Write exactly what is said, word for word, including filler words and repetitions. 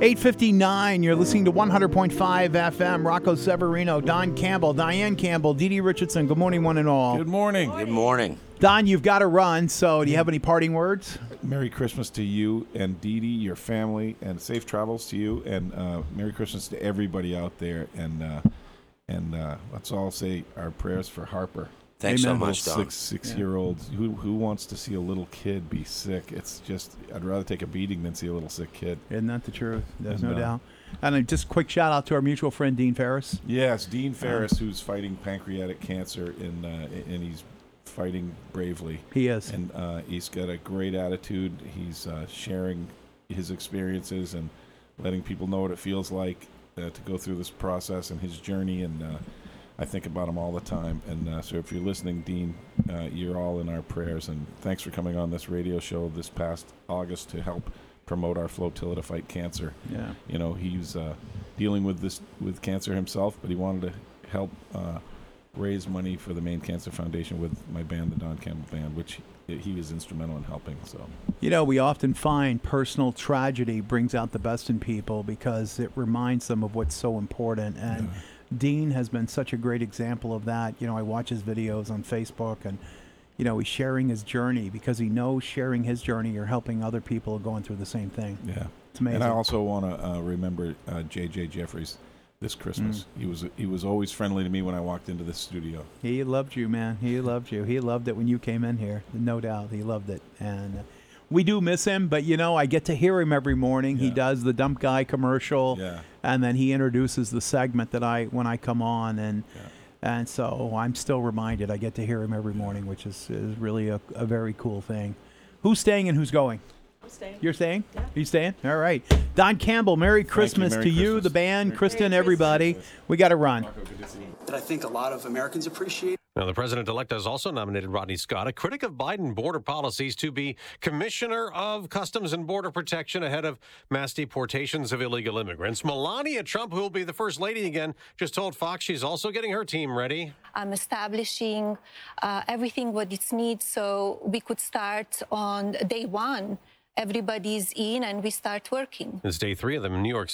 eight fifty-nine, you're listening to one hundred point five F M. Rocco Severino, Don Campbell, Diane Campbell, Dee Dee Richardson. Good morning, one and all. Good morning. Good morning. Don, you've got to run, so do you have any parting words? Merry Christmas to you and Dee Dee, your family, and safe travels to you, and uh, Merry Christmas to everybody out there. And uh, and uh, let's all say our prayers for Harper. Thanks Amen. so much, Don. Six six yeah. year olds. Who who wants to see a little kid be sick? It's just I'd rather take a beating than see a little sick kid. Isn't that the truth? There's and, no uh, doubt. And a just quick shout out to our mutual friend Dean Ferris. Yes, Dean Ferris, who's fighting pancreatic cancer, in, uh, and he's fighting bravely. He is. And uh, he's got a great attitude. He's uh, sharing his experiences and letting people know what it feels like uh, to go through this process and his journey. And uh, I think about him all the time. And uh, so if you're listening, Dean, uh, you're all in our prayers. And thanks for coming on this radio show this past August to help promote our Flotilla to fight cancer. Yeah. You know, he's uh, dealing with this with cancer himself, but he wanted to help uh, raise money for the Maine Cancer Foundation with my band, the Don Campbell Band, which he, he was instrumental in helping. So, you know, we often find personal tragedy brings out the best in people because it reminds them of what's so important. And yeah. Dean has been such a great example of that. You know, I watch his videos on Facebook, and you know, he's sharing his journey because he knows sharing his journey, you're helping other people going through the same thing. Yeah, it's amazing. And I also want to uh, remember uh, J J Jeffries this Christmas. Mm. He was he was always friendly to me when I walked into the studio. He loved you, man. He loved you. He loved it when you came in here. No doubt, he loved it. And uh, we do miss him, but you know, I get to hear him every morning. Yeah. He does the Dump Guy commercial, yeah. and then he introduces the segment that I when I come on and. Yeah. And so I'm still reminded. I get to hear him every morning, which is, is really a, a very cool thing. Who's staying and who's going? I'm staying. You're staying? Yeah. You staying? All right. Don Campbell, Merry Christmas you. Merry to Christmas. you, the band, Merry Kristen, Merry everybody. Christmas. We got to run. That I think a lot of Americans appreciate. Now, the president-elect has also nominated Rodney Scott, a critic of Biden border policies, to be Commissioner of Customs and Border Protection ahead of mass deportations of illegal immigrants. Melania Trump, who will be the first lady again, just told Fox she's also getting her team ready. I'm establishing uh, everything what it needs so we could start on day one. Everybody's in and we start working. It's day three of the New York